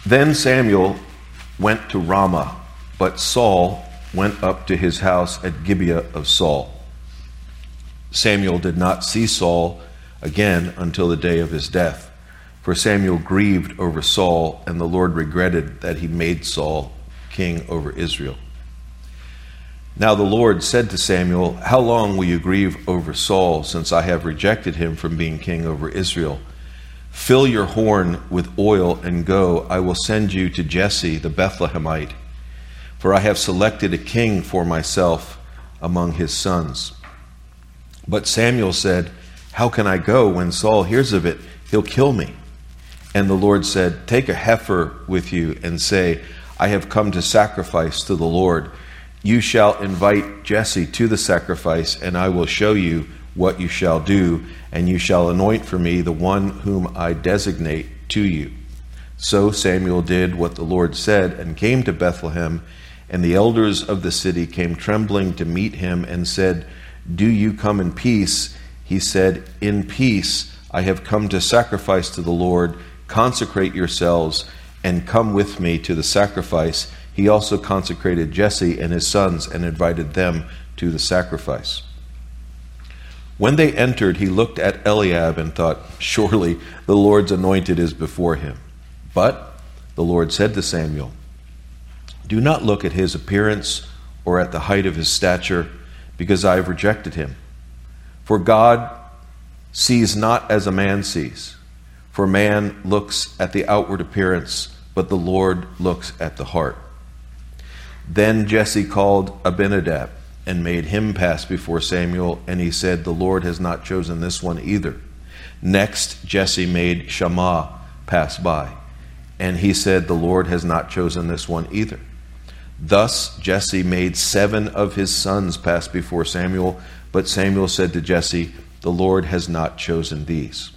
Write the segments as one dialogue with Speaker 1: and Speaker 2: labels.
Speaker 1: Then Samuel went to Ramah, but Saul went up to his house at Gibeah of Saul. Samuel did not see Saul again until the day of his death, for Samuel grieved over Saul, and the Lord regretted that he made Saul king over Israel. Now the Lord said to Samuel, "How long will you grieve over Saul, since I have rejected him from being king over Israel? Fill your horn with oil and go. I will send you to Jesse the Bethlehemite, for I have selected a king for myself among his sons." But Samuel said, "How can I go? When Saul hears of it, he'll kill me." And the Lord said, "Take a heifer with you and say, 'I have come to sacrifice to the Lord.' You shall invite Jesse to the sacrifice, and I will show you what you shall do, and you shall anoint for me the one whom I designate to you." So Samuel did what the Lord said and came to Bethlehem, and the elders of the city came trembling to meet him and said, "Do you come in peace?" He said, "In peace. I have come to sacrifice to the Lord. Consecrate yourselves and come with me to the sacrifice." He also consecrated Jesse and his sons and invited them to the sacrifice. When they entered, he looked at Eliab and thought, "Surely the Lord's anointed is before him." But the Lord said to Samuel, "Do not look at his appearance or at the height of his stature, because I have rejected him. For God sees not as a man sees. For man looks at the outward appearance, but the Lord looks at the heart." Then Jesse called Abinadab and made him pass before Samuel, and he said, "The Lord has not chosen this one either." Next, Jesse made Shammah pass by, and he said, "The Lord has not chosen this one either." Thus Jesse made 7 of his sons pass before Samuel, but Samuel said to Jesse, "The Lord has not chosen these."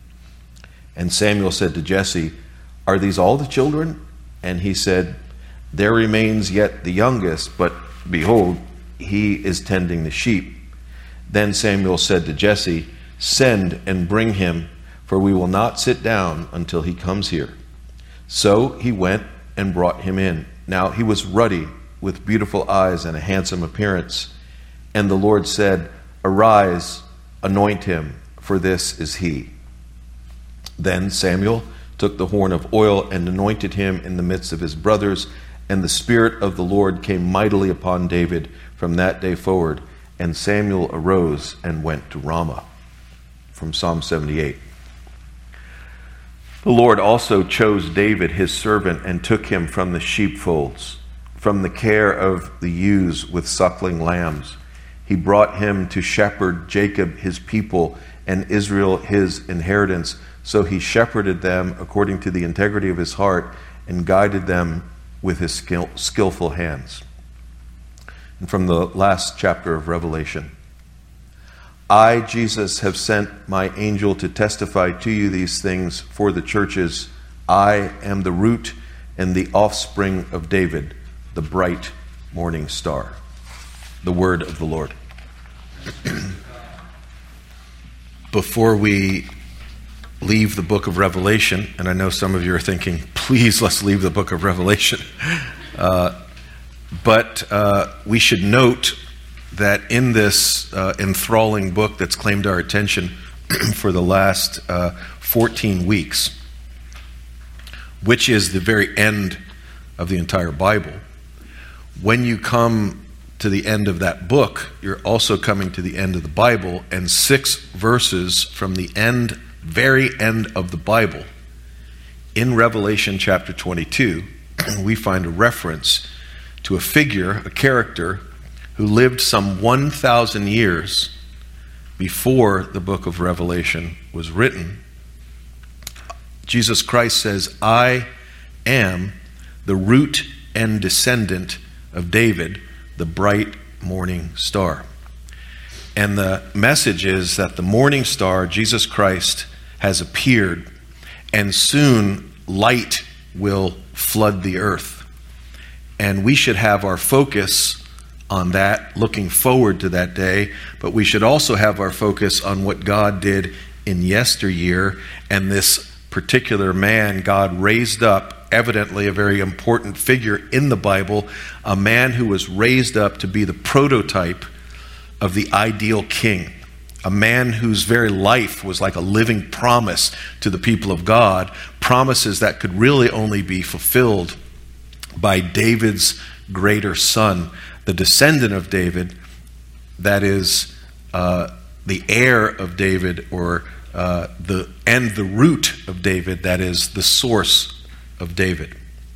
Speaker 1: And Samuel said to Jesse, "Are these all the children?" And he said, "There remains yet the youngest, but behold, he is tending the sheep." Then Samuel said to Jesse, "Send and bring him, for we will not sit down until he comes here." So he went and brought him in. Now he was ruddy, with beautiful eyes and a handsome appearance. And the Lord said, "Arise, anoint him, for this is he." Then Samuel took the horn of oil and anointed him in the midst of his brothers, and the Spirit of the Lord came mightily upon David from that day forward. And Samuel arose and went to Ramah. From Psalm 78. The Lord also chose David his servant and took him from the sheepfolds, from the care of the ewes with suckling lambs. He brought him to shepherd Jacob his people and Israel his inheritance. So he shepherded them according to the integrity of his heart and guided them with his skillful hands. And from the last chapter of Revelation. I, Jesus, have sent my angel to testify to you these things for the churches. I am the root and the offspring of David, the bright morning star. The word of the Lord. Before we leave the book of Revelation, and I know some of you are thinking, please, let's leave the book of Revelation. But we should note that in this enthralling book that's claimed our attention for the last 14 weeks, which is the very end of the entire Bible, when you come to the end of that book, you're also coming to the end of the Bible, and 6 verses from the very end of the Bible, in Revelation chapter 22, we find a reference to a figure, a character, who lived some 1,000 years before the book of Revelation was written. Jesus Christ says, I am the root and descendant of David, the bright morning star. And the message is that the morning star, Jesus Christ, has appeared, and soon light will flood the earth. And we should have our focus on that, looking forward to that day, but we should also have our focus on what God did in yesteryear, and this particular man God raised up evidently a very important figure in the Bible, a man who was raised up to be the prototype of the ideal king, a man whose very life was like a living promise to the people of God, promises that could really only be fulfilled by David's greater son, the descendant of David, that is the heir of David, or the root of David, that is the source of David.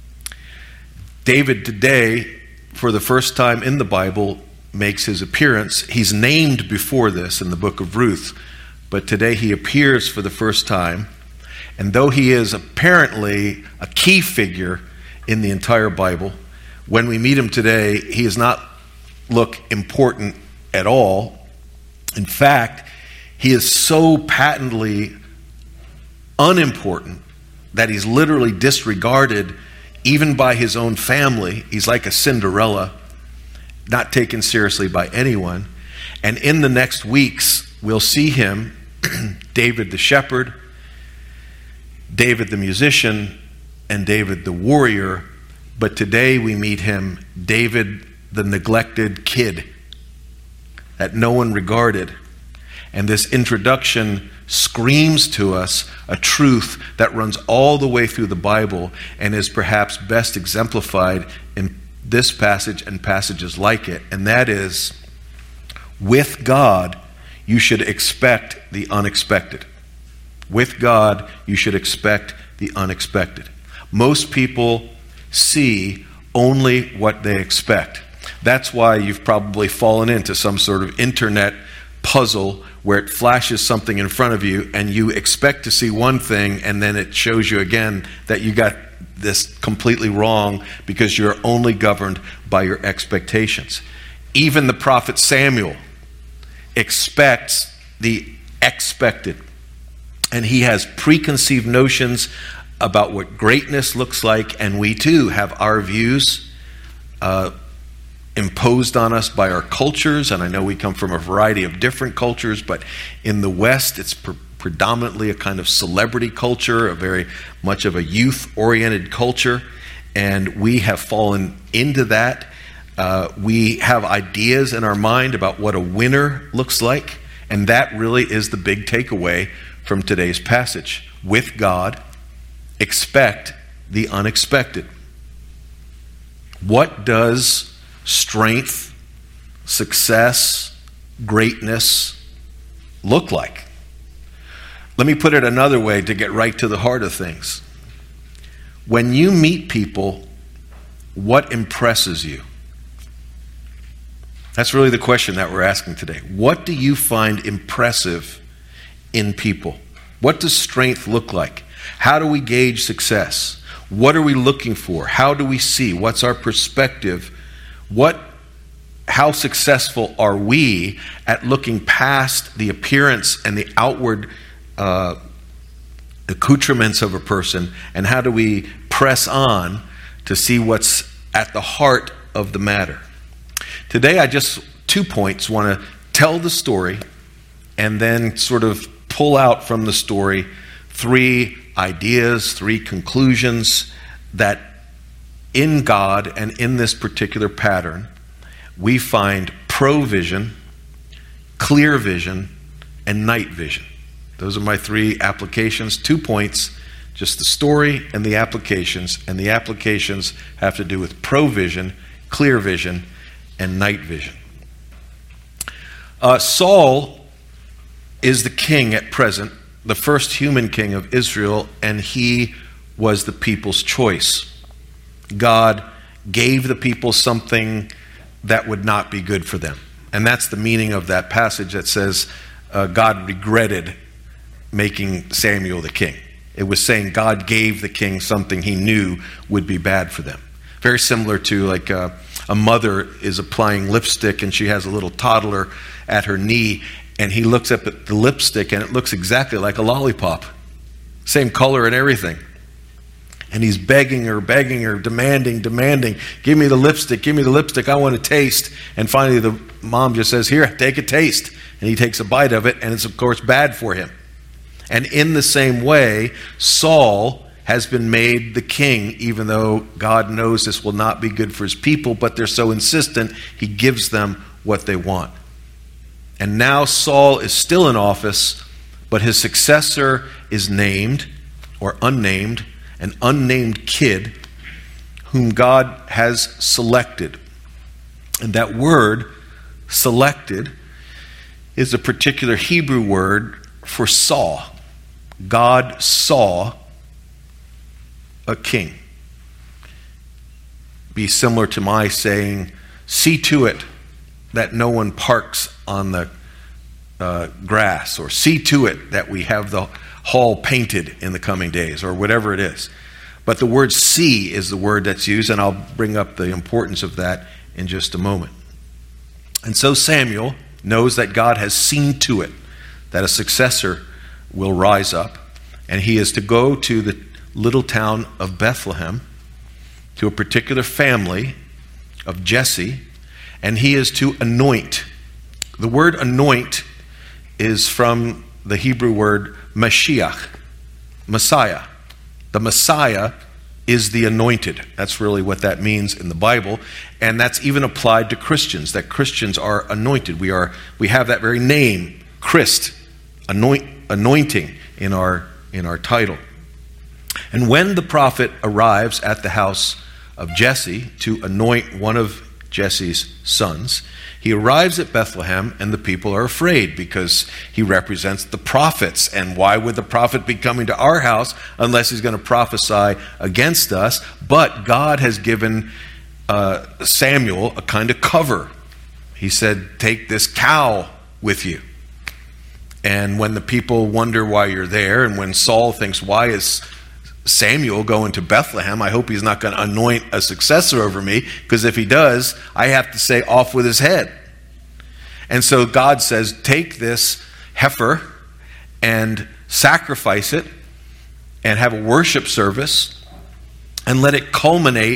Speaker 1: David today, for the first time in the Bible, makes his appearance. He's named before this in the book of Ruth, but today he appears for the first time. And though he is apparently a key figure in the entire Bible, when we meet him today, he does not look important at all. In fact, he is so patently unimportant that he's literally disregarded even by his own family. He's like a Cinderella, not taken seriously by anyone. And in the next weeks, we'll see him, David the shepherd, David the musician, and David the warrior. But today we meet him, David the neglected kid that no one regarded. And this introduction screams to us a truth that runs all the way through the Bible and is perhaps best exemplified in this passage and passages like it. And that is, with God, you should expect the unexpected. With God, you should expect the unexpected. Most people see only what they expect. That's why you've probably fallen into some sort of internet puzzle where it flashes something in front of you and you expect to see one thing, and then it shows you again that you got this completely wrong because you're only governed by your expectations. Even the prophet Samuel expects the expected, and he has preconceived notions about what greatness looks like, and we too have our views imposed on us by our cultures. And I know we come from a variety of different cultures, but in the West it's predominantly a kind of celebrity culture, a very much of a youth-oriented culture, and we have fallen into that. We have ideas in our mind about what a winner looks like, and that really is the big takeaway from today's passage. With God, expect the unexpected. What does strength, success, greatness look like? Let me put it another way to get right to the heart of things. When you meet people, what impresses you? That's really the question that we're asking today. What do you find impressive in people? What does strength look like? How do we gauge success? What are we looking for? How do we see? What's our perspective? How successful are we at looking past the appearance and the outward accoutrements of a person, and how do we press on to see what's at the heart of the matter? Today, I just 2 points, want to tell the story and then sort of pull out from the story 3 ideas, 3 conclusions that in God and in this particular pattern, we find provision, clear vision, and night vision. Those are my 3 applications. 2 points, just the story and the applications. And the applications have to do with provision, clear vision, and night vision. Saul is the king at present, the first human king of Israel, and he was the people's choice. God gave the people something that would not be good for them. And that's the meaning of that passage that says God regretted making Samuel the king. It was saying God gave the king something he knew would be bad for them. Very similar to like a mother is applying lipstick and she has a little toddler at her knee, and he looks up at the lipstick and it looks exactly like a lollipop. Same color and everything. And he's begging her, demanding, give me the lipstick, I want to taste. And finally the mom just says, here, take a taste. And he takes a bite of it, and it's of course bad for him. And in the same way, Saul has been made the king, even though God knows this will not be good for his people, but they're so insistent, he gives them what they want. And now Saul is still in office, but his successor is named, or unnamed, an unnamed kid whom God has selected. And that word, selected, is a particular Hebrew word for saw. God saw a king. Be similar to my saying, see to it that no one parks on the grass, or see to it that we have the hall painted in the coming days, or whatever it is. But the word see is the word that's used, and I'll bring up the importance of that in just a moment. And so Samuel knows that God has seen to it that a successor will rise up, and he is to go to the little town of Bethlehem, to a particular family of Jesse, and he is to anoint. The word anoint is from the Hebrew word Mashiach, Messiah. The Messiah is the anointed. That's really what that means in the Bible, and that's even applied to Christians, that Christians are anointed. We have that very name, Christ, anointing in our title. And when the prophet arrives at the house of Jesse to anoint one of Jesse's sons, he arrives at Bethlehem, and the people are afraid because he represents the prophets. And why would the prophet be coming to our house unless he's going to prophesy against us? But God has given Samuel a kind of cover. He said, take this cow with you. And when the people wonder why you're there, and when Saul thinks, why is Samuel going to Bethlehem? I hope he's not going to anoint a successor over me, because if he does, I have to say off with his head. And so God says, take this heifer and sacrifice it and have a worship service and let it culminate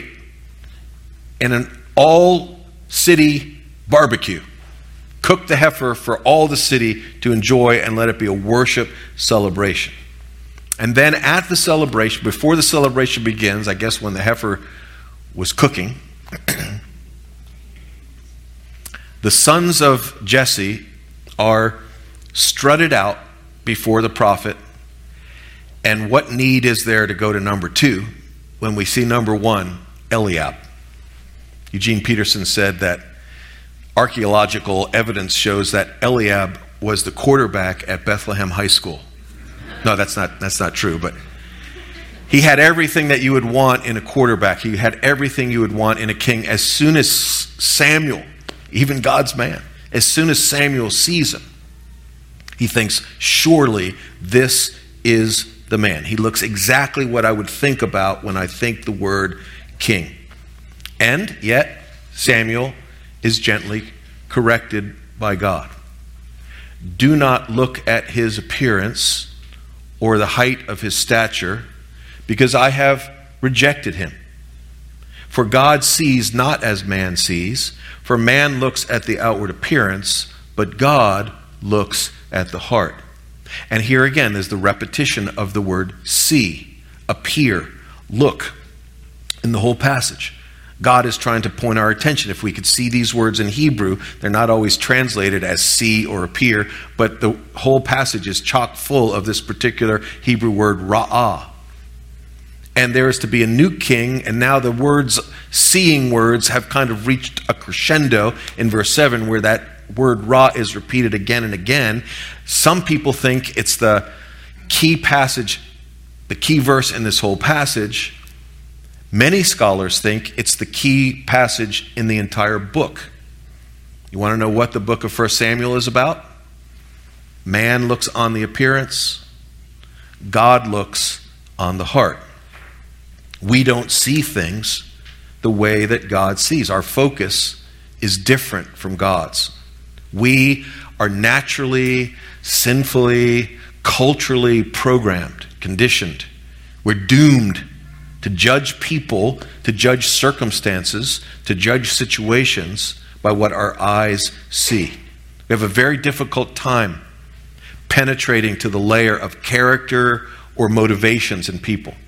Speaker 1: in an all-city barbecue. Cook the heifer for all the city to enjoy, and let it be a worship celebration. And then at the celebration, before the celebration begins, I guess when the heifer was cooking, the sons of Jesse are strutted out before the prophet. And what need is there to go to number 2 when we see number 1, Eliab? Eugene Peterson said that archaeological evidence shows that Eliab was the quarterback at Bethlehem High School. No, that's not true, but he had everything that you would want in a quarterback. He had everything you would want in a king. As soon as Samuel, even God's man, as soon as Samuel sees him, he thinks, surely this is the man. He looks exactly what I would think about when I think the word king. And yet, Samuel is gently corrected by God. Do not look at his appearance or the height of his stature, because I have rejected him. For God sees not as man sees, for man looks at the outward appearance, but God looks at the heart. And here again is the repetition of the word see, appear, look in the whole passage. God is trying to point our attention. If we could see these words in Hebrew, they're not always translated as see or appear, but the whole passage is chock full of this particular Hebrew word, ra'ah. And there is to be a new king, and now the words, seeing words, have kind of reached a crescendo in verse 7, where that word ra is repeated again and again. Some people think it's the key passage, the key verse in this whole passage. Many scholars think it's the key passage in the entire book. You want to know what the book of 1 Samuel is about? Man looks on the appearance. God looks on the heart. We don't see things the way that God sees. Our focus is different from God's. We are naturally, sinfully, culturally programmed, conditioned. We're doomed to judge people, to judge circumstances, to judge situations by what our eyes see. We have a very difficult time penetrating to the layer of character or motivations in people.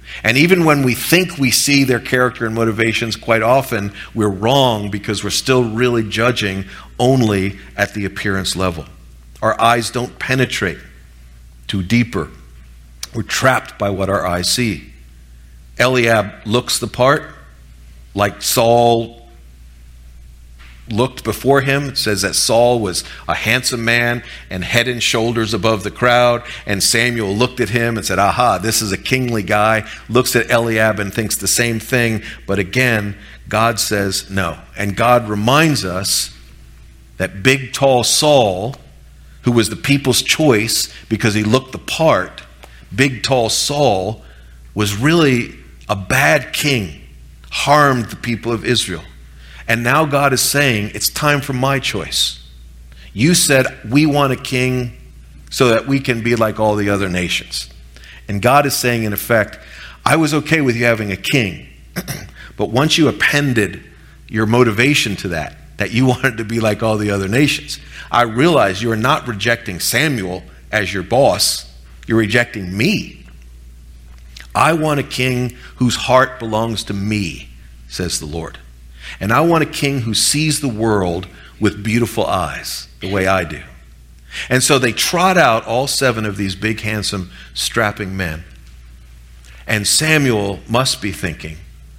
Speaker 1: And even when we think we see their character and motivations, quite often we're wrong because we're still really judging only at the appearance level. Our eyes don't penetrate too deeper. We're trapped by what our eyes see. Eliab looks the part, like Saul looked before him. It says that Saul was a handsome man and head and shoulders above the crowd. And Samuel looked at him and said, aha, this is a kingly guy. Looks at Eliab and thinks the same thing. But again, God says no. And God reminds us that big, tall Saul, who was the people's choice because he looked the part, big, tall Saul was really a bad king, harmed the people of Israel. And now God is saying, it's time for my choice. You said we want a king so that we can be like all the other nations. And God is saying, in effect, I was okay with you having a king. But once you appended your motivation to that you wanted to be like all the other nations, I realize you are not rejecting Samuel as your boss. You're rejecting me. I want a king whose heart belongs to me, says the Lord. And I want a king who sees the world with beautiful eyes, the way I do. And so they trot out all 7 of these big, handsome, strapping men. And Samuel must be thinking,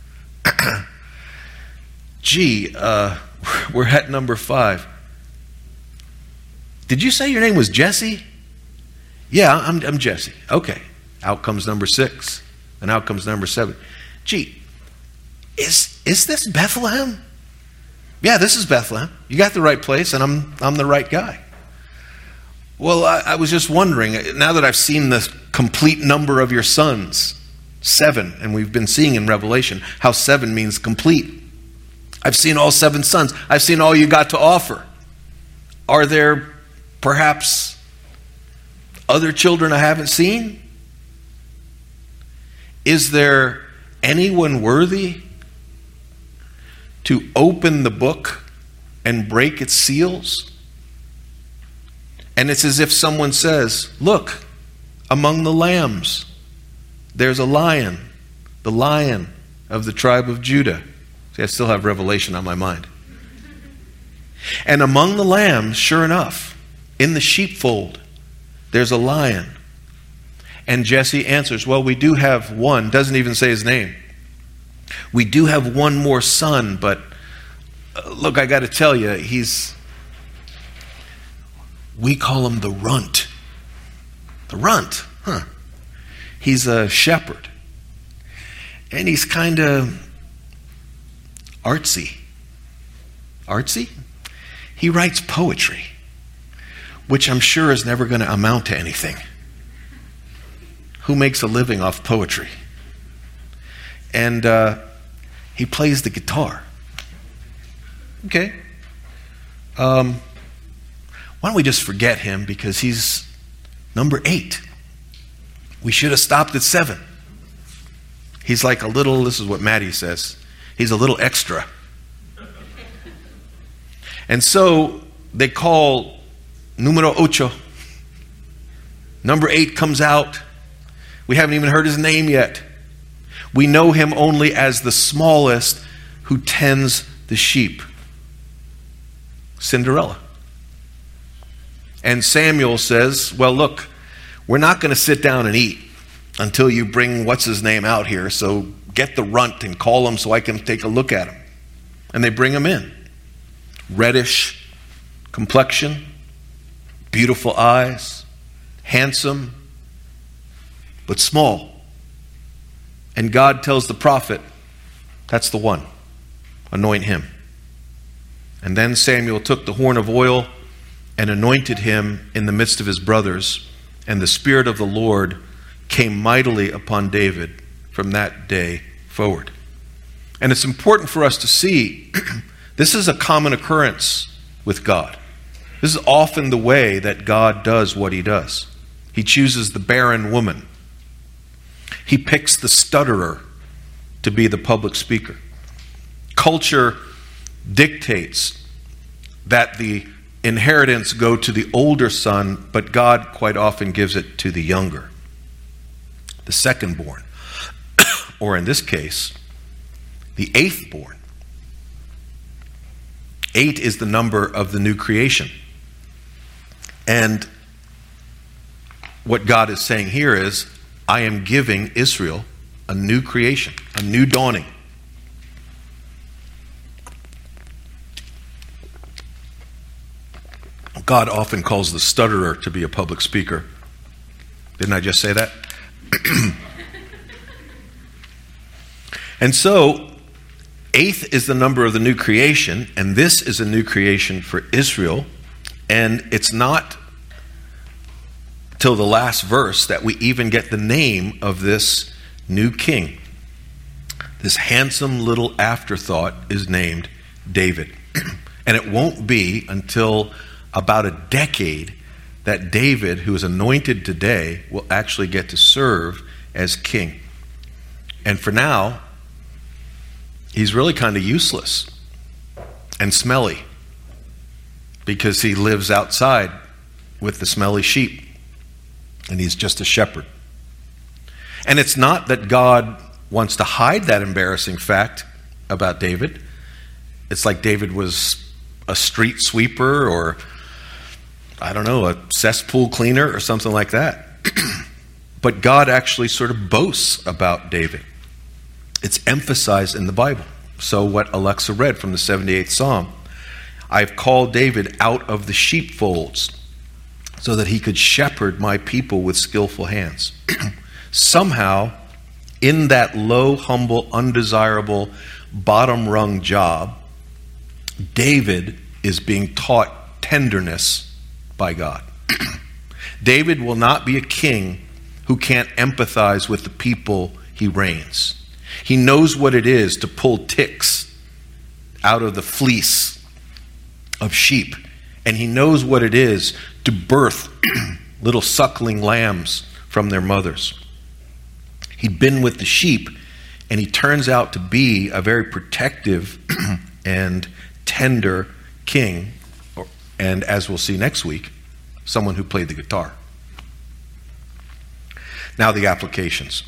Speaker 1: gee, we're at number 5. Did you say your name was Jesse? Yeah, I'm Jesse. Okay. Out comes number 6. And out comes number 7. Gee, is this Bethlehem? Yeah, this is Bethlehem. You got the right place, and I'm the right guy. Well, I was just wondering, now that I've seen the complete number of your sons, 7, and we've been seeing in Revelation how 7 means complete. I've seen all 7 sons. I've seen all you got to offer. Are there perhaps other children I haven't seen? Is there anyone worthy to open the book and break its seals? And it's as if someone says, look, among the lambs, there's a lion, the lion of the tribe of Judah. See, I still have Revelation on my mind. And among the lambs, sure enough, in the sheepfold, there's a lion. And Jesse answers, well, we do have one, doesn't even say his name. We do have one more son, but look, I got to tell you, we call him the runt. The runt, huh? He's a shepherd. And he's kind of artsy. Artsy? He writes poetry, which I'm sure is never going to amount to anything. Who makes a living off poetry? And he plays the guitar. Okay. Why don't we just forget him because he's number 8. We should have stopped at 7. He's like a little, this is what Maddie says, he's a little extra. And so they call numero 8. Number 8 comes out. We haven't even heard his name yet. We know him only as the smallest who tends the sheep. Cinderella. And Samuel says, well, look, we're not going to sit down and eat until you bring what's-his-name out here, so get the runt and call him so I can take a look at him. And they bring him in. Reddish complexion, beautiful eyes, handsome, but small. And God tells the prophet, that's the one. Anoint him. And then Samuel took the horn of oil and anointed him in the midst of his brothers. And the Spirit of the Lord came mightily upon David from that day forward. And it's important for us to see this is a common occurrence with God. This is often the way that God does what he does. He chooses the barren woman. He picks the stutterer to be the public speaker. Culture dictates that the inheritance go to the older son, but God quite often gives it to the younger, the second born. or in this case, the eighth born. 8 is the number of the new creation. And what God is saying here is, I am giving Israel a new creation, a new dawning. God often calls the stutterer to be a public speaker. Didn't I just say that? And so, 8 is the number of the new creation, and this is a new creation for Israel. And it's not till the last verse that we even get the name of this new king. This handsome little afterthought is named David. And it won't be until about a decade that David, who is anointed today, will actually get to serve as king. And for now, he's really kind of useless and smelly because he lives outside with the smelly sheep, and he's just a shepherd. And it's not that God wants to hide that embarrassing fact about David. It's like David was a street sweeper or, I don't know, a cesspool cleaner or something like that. But God actually sort of boasts about David. It's emphasized in the Bible. So what Alexa read from the 78th Psalm, I've called David out of the sheepfolds so that he could shepherd my people with skillful hands. Somehow, in that low, humble, undesirable, bottom-rung job, David is being taught tenderness by God. David will not be a king who can't empathize with the people he reigns. He knows what it is to pull ticks out of the fleece of sheep, and he knows what it is to birth little suckling lambs from their mothers. He'd been with the sheep, and he turns out to be a very protective and tender king, and as we'll see next week, someone who played the guitar. Now the applications.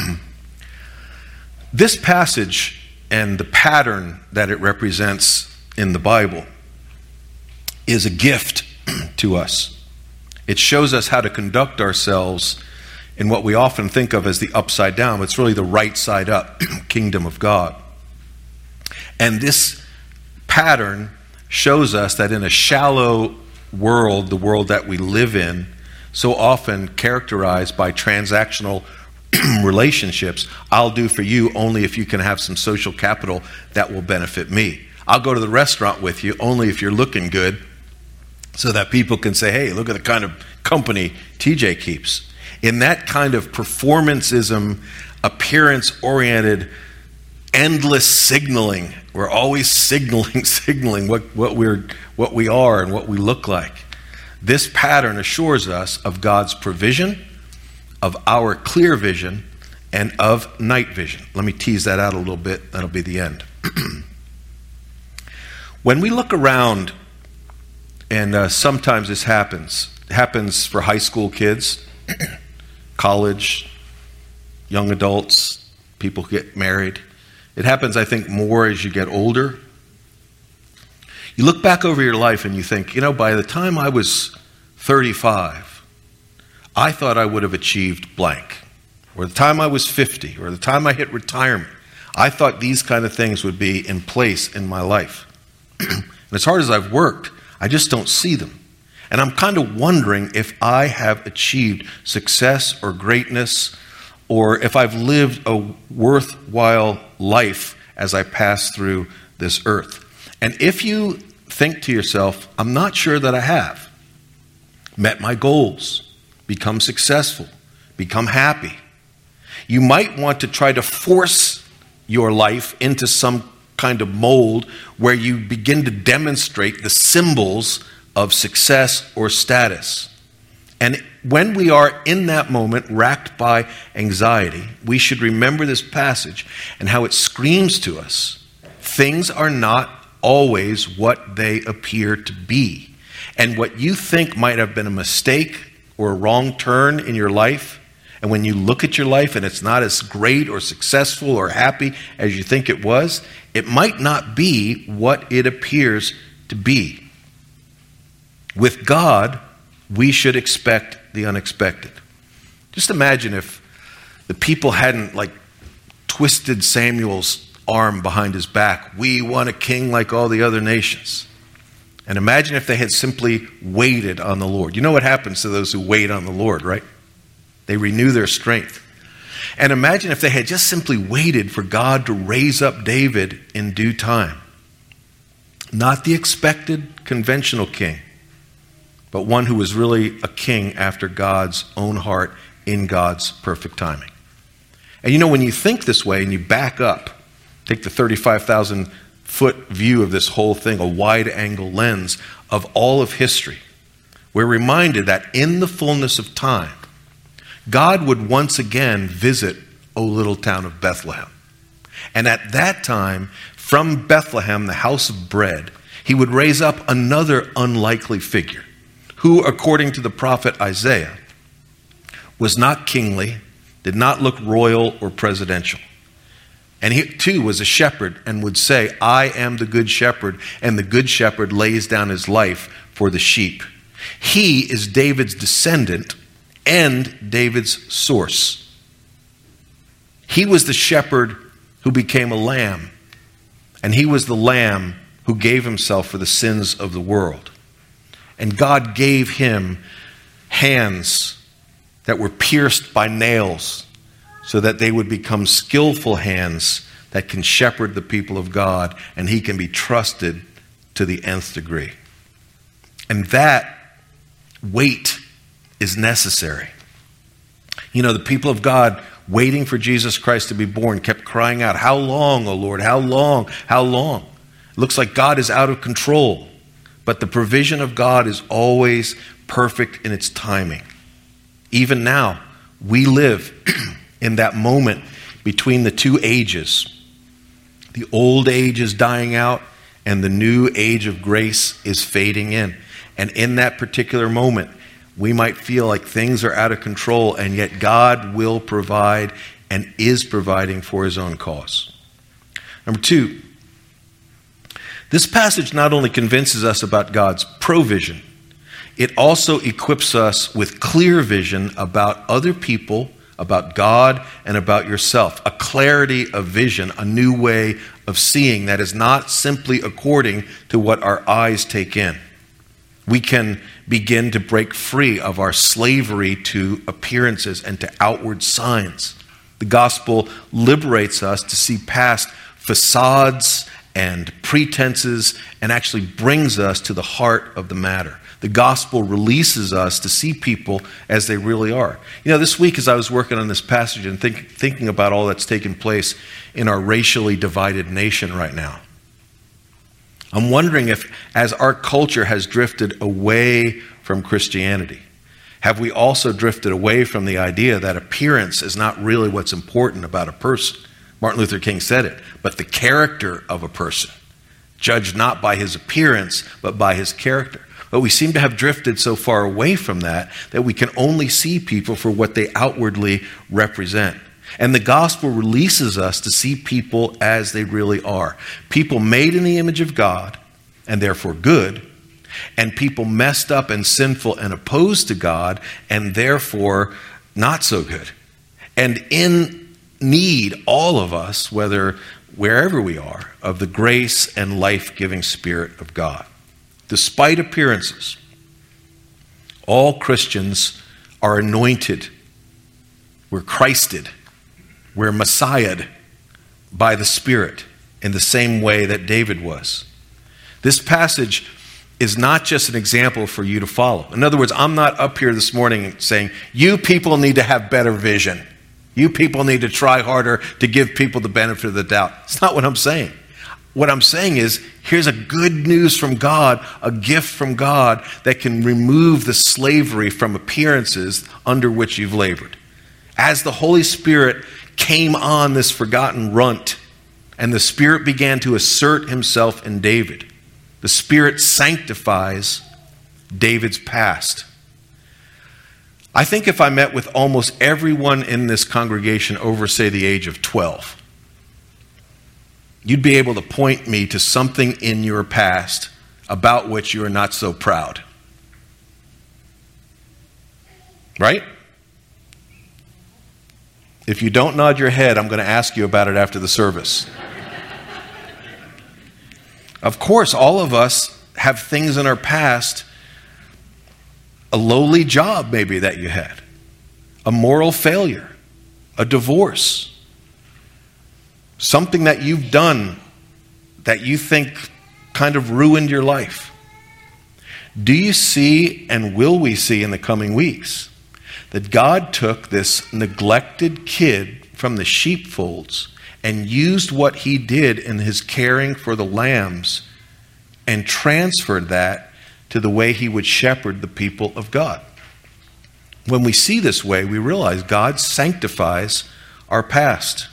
Speaker 1: This passage and the pattern that it represents in the Bible is a gift to us. It shows us how to conduct ourselves in what we often think of as the upside down, but it's really the right side up kingdom of God. And this pattern shows us that in a shallow world, the world that we live in, so often characterized by transactional relationships, I'll do for you only if you can have some social capital that will benefit me. I'll go to the restaurant with you only if you're looking good so that people can say, hey, look at the kind of company TJ keeps. In that kind of performanceism, appearance-oriented, endless signaling, we're always signaling what we are and what we look like. This pattern assures us of God's provision, of our clear vision, and of night vision. Let me tease that out a little bit. That'll be the end. When we look around, and sometimes this happens for high school kids, college, young adults, people who get married. It happens, I think, more as you get older. You look back over your life and you think, by the time I was 35, I thought I would have achieved blank. Or the time I was 50, or the time I hit retirement, I thought these kind of things would be in place in my life. And as hard as I've worked, I just don't see them. And I'm kind of wondering if I have achieved success or greatness, or if I've lived a worthwhile life as I pass through this earth. And if you think to yourself, I'm not sure that I have met my goals, become successful, become happy, you might want to try to force your life into some kind of mold where you begin to demonstrate the symbols of success or status. And when we are in that moment racked by anxiety, we should remember this passage and how it screams to us. Things are not always what they appear to be. And what you think might have been a mistake or a wrong turn in your life And when you look at your life and it's not as great or successful or happy as you think it was, it might not be what it appears to be. With God, we should expect the unexpected. Just imagine if the people hadn't twisted Samuel's arm behind his back. We want a king like all the other nations. And imagine if they had simply waited on the Lord. You know what happens to those who wait on the Lord, right? They renew their strength. And imagine if they had just simply waited for God to raise up David in due time. Not the expected conventional king, but one who was really a king after God's own heart in God's perfect timing. And when you think this way and you back up, take the 35,000-foot view of this whole thing, a wide-angle lens of all of history, we're reminded that in the fullness of time, God would once again visit, O little town of Bethlehem. And at that time, from Bethlehem, the house of bread, he would raise up another unlikely figure, who, according to the prophet Isaiah, was not kingly, did not look royal or presidential. And he too was a shepherd and would say, I am the good shepherd, and the good shepherd lays down his life for the sheep. He is David's descendant and David's source. He was the shepherd who became a lamb, and he was the lamb who gave himself for the sins of the world. And God gave him hands that were pierced by nails so that they would become skillful hands that can shepherd the people of God, and he can be trusted to the nth degree. And that wait is necessary. The people of God waiting for Jesus Christ to be born kept crying out, how long, O Lord? How long? How long? It looks like God is out of control, but the provision of God is always perfect in its timing. Even now, we live in that moment between the two ages. The old age is dying out, and the new age of grace is fading in. And in that particular moment, we might feel like things are out of control, and yet God will provide and is providing for his own cause. Number two, this passage not only convinces us about God's provision, it also equips us with clear vision about other people, about God, and about yourself. A clarity of vision, a new way of seeing that is not simply according to what our eyes take in. We can begin to break free of our slavery to appearances and to outward signs. The gospel liberates us to see past facades and pretenses and actually brings us to the heart of the matter. The gospel releases us to see people as they really are. This week as I was working on this passage and thinking about all that's taken place in our racially divided nation right now, I'm wondering if, as our culture has drifted away from Christianity, have we also drifted away from the idea that appearance is not really what's important about a person? Martin Luther King said it, but the character of a person, judged not by his appearance, but by his character. But we seem to have drifted so far away from that we can only see people for what they outwardly represent. And the gospel releases us to see people as they really are. People made in the image of God, and therefore good, and people messed up and sinful and opposed to God, and therefore not so good. And in need, all of us, wherever we are, of the grace and life-giving Spirit of God. Despite appearances, all Christians are anointed. We're Christed. We're Messiahed by the Spirit in the same way that David was. This passage is not just an example for you to follow. In other words, I'm not up here this morning saying, you people need to have better vision. You people need to try harder to give people the benefit of the doubt. It's not what I'm saying. What I'm saying is, here's a good news from God, a gift from God that can remove the slavery from appearances under which you've labored. As the Holy Spirit came on this forgotten runt, and the Spirit began to assert himself in David, the Spirit sanctifies David's past. I think if I met with almost everyone in this congregation over, say, the age of 12, you'd be able to point me to something in your past about which you are not so proud. Right? If you don't nod your head, I'm going to ask you about it after the service. Of course, all of us have things in our past, a lowly job maybe that you had, a moral failure, a divorce, something that you've done that you think kind of ruined your life. Do you see, and will we see in the coming weeks, that God took this neglected kid from the sheepfolds and used what he did in his caring for the lambs and transferred that to the way he would shepherd the people of God? When we see this way, we realize God sanctifies our past.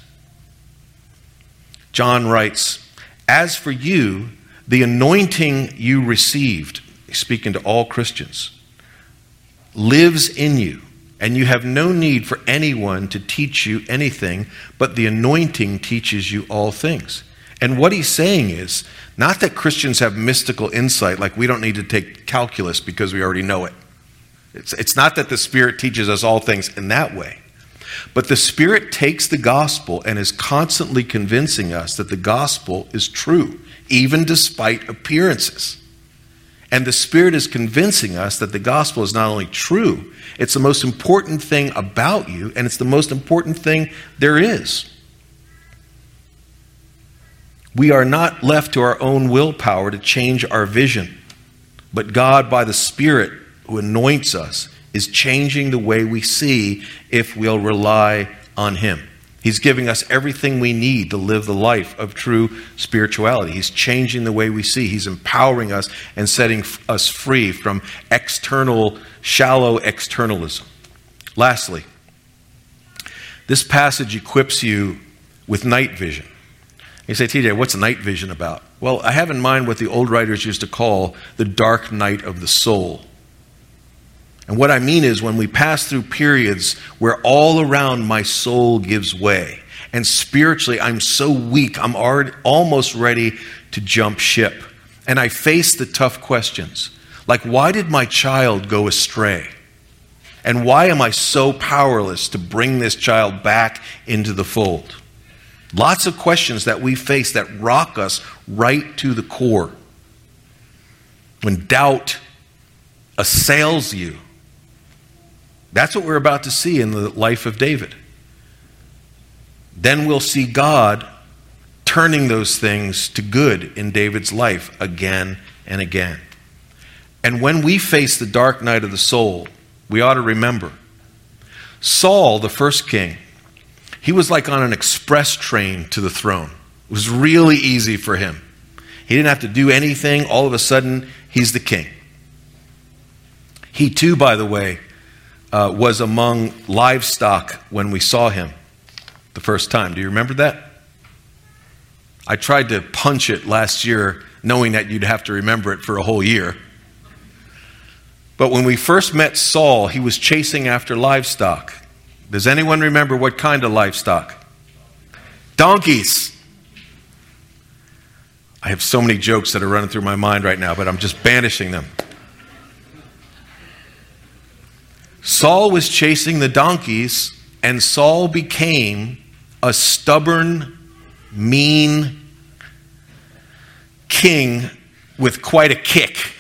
Speaker 1: John writes, "As for you, the anointing you received," speaking to all Christians, "lives in you, and you have no need for anyone to teach you anything, but the anointing teaches you all things." And what he's saying is, not that Christians have mystical insight, like we don't need to take calculus because we already know it. It's not that the Spirit teaches us all things in that way. But the Spirit takes the gospel and is constantly convincing us that the gospel is true, even despite appearances. And the Spirit is convincing us that the gospel is not only true, it's the most important thing about you, and it's the most important thing there is. We are not left to our own willpower to change our vision, but God, by the Spirit who anoints us, is changing the way we see if we'll rely on Him. He's giving us everything we need to live the life of true spirituality. He's changing the way we see. He's empowering us and setting us free from shallow externalism. Lastly, this passage equips you with night vision. You say, TJ, what's night vision about? Well, I have in mind what the old writers used to call the dark night of the soul. And what I mean is when we pass through periods where all around my soul gives way, and spiritually I'm so weak, I'm almost ready to jump ship. And I face the tough questions, like why did my child go astray? And why am I so powerless to bring this child back into the fold? Lots of questions that we face that rock us right to the core. When doubt assails you, that's what we're about to see in the life of David. Then we'll see God turning those things to good in David's life again and again. And when we face the dark night of the soul, we ought to remember Saul, the first king, he was like on an express train to the throne. It was really easy for him. He didn't have to do anything. All of a sudden, he's the king. He too, by the way, was among livestock when we saw him the first time. Do you remember that? I tried to punch it last year, knowing that you'd have to remember it for a whole year. But when we first met Saul, he was chasing after livestock. Does anyone remember what kind of livestock? Donkeys. I have so many jokes that are running through my mind right now, but I'm just banishing them. Saul was chasing the donkeys, and Saul became a stubborn, mean king with quite a kick.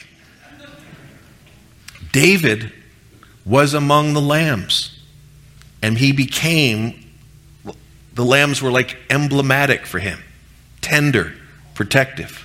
Speaker 1: David was among the lambs, and the lambs were like emblematic for him, tender, protective.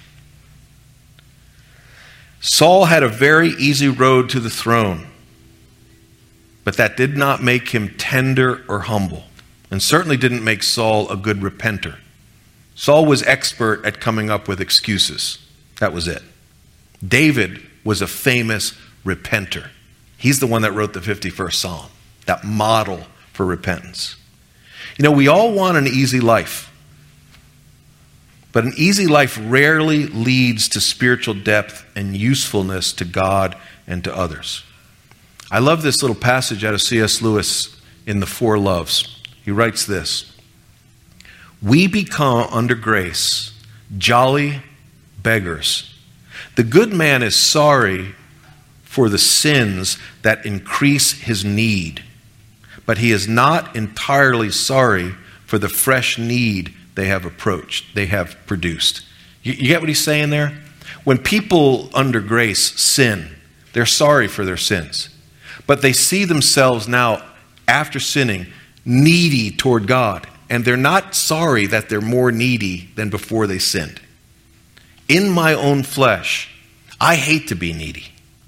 Speaker 1: Saul had a very easy road to the throne, but that did not make him tender or humble, and certainly didn't make Saul a good repenter. Saul was expert at coming up with excuses. That was it. David was a famous repenter. He's the one that wrote the 51st Psalm, that model for repentance. You know, we all want an easy life, but an easy life rarely leads to spiritual depth and usefulness to God and to others. I love this little passage out of C.S. Lewis in The Four Loves. He writes this: "We become, under grace, jolly beggars. The good man is sorry for the sins that increase his need, but he is not entirely sorry for the fresh need they have produced." You get what he's saying there? When people under grace sin, they're sorry for their sins, but they see themselves now, after sinning, needy toward God, and they're not sorry that they're more needy than before they sinned. In my own flesh, I hate to be needy.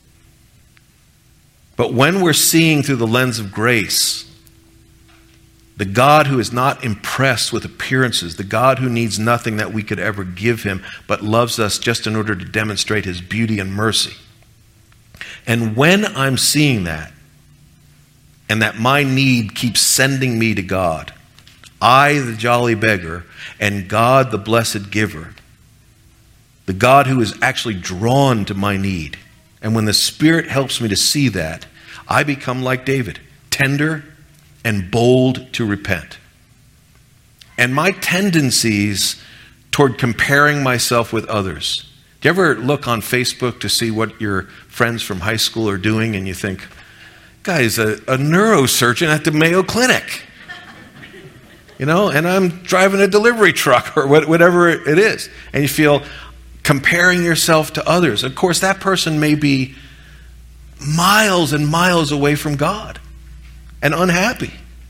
Speaker 1: But when we're seeing through the lens of grace, the God who is not impressed with appearances, the God who needs nothing that we could ever give him, but loves us just in order to demonstrate his beauty and mercy. And when I'm seeing that, and that my need keeps sending me to God, I, the jolly beggar, and God, the blessed giver, the God who is actually drawn to my need. And when the Spirit helps me to see that, I become like David, tender and bold to repent. And my tendencies toward comparing myself with others. Do you ever look on Facebook to see what your friends from high school are doing and you think, guy's a neurosurgeon at the Mayo Clinic, and I'm driving a delivery truck or whatever it is. And you feel comparing yourself to others. Of course, that person may be miles and miles away from God and unhappy.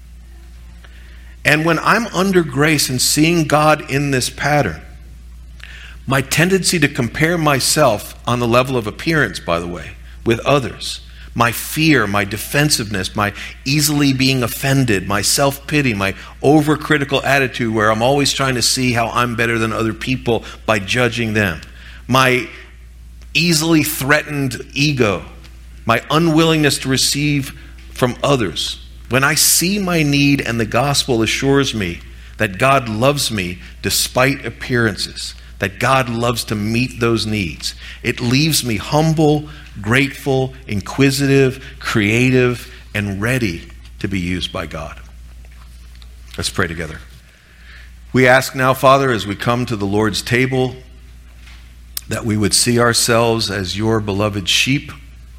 Speaker 1: And when I'm under grace and seeing God in this pattern, my tendency to compare myself on the level of appearance, by the way, with others, my fear, my defensiveness, my easily being offended, my self-pity, my overcritical attitude where I'm always trying to see how I'm better than other people by judging them, my easily threatened ego, my unwillingness to receive from others. When I see my need and the gospel assures me that God loves me despite appearances, that God loves to meet those needs, it leaves me humble, grateful, inquisitive, creative, and ready to be used by God. Let's pray together. We ask now, Father, as we come to the Lord's table, that we would see ourselves as your beloved sheep,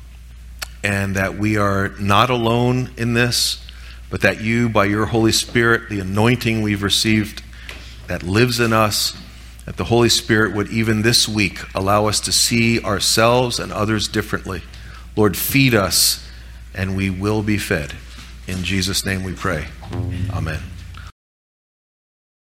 Speaker 1: and that we are not alone in this, but that you, by your Holy Spirit, the anointing we've received that lives in us, that the Holy Spirit would even this week allow us to see ourselves and others differently. Lord, feed us, and we will be fed. In Jesus' name we pray. Amen.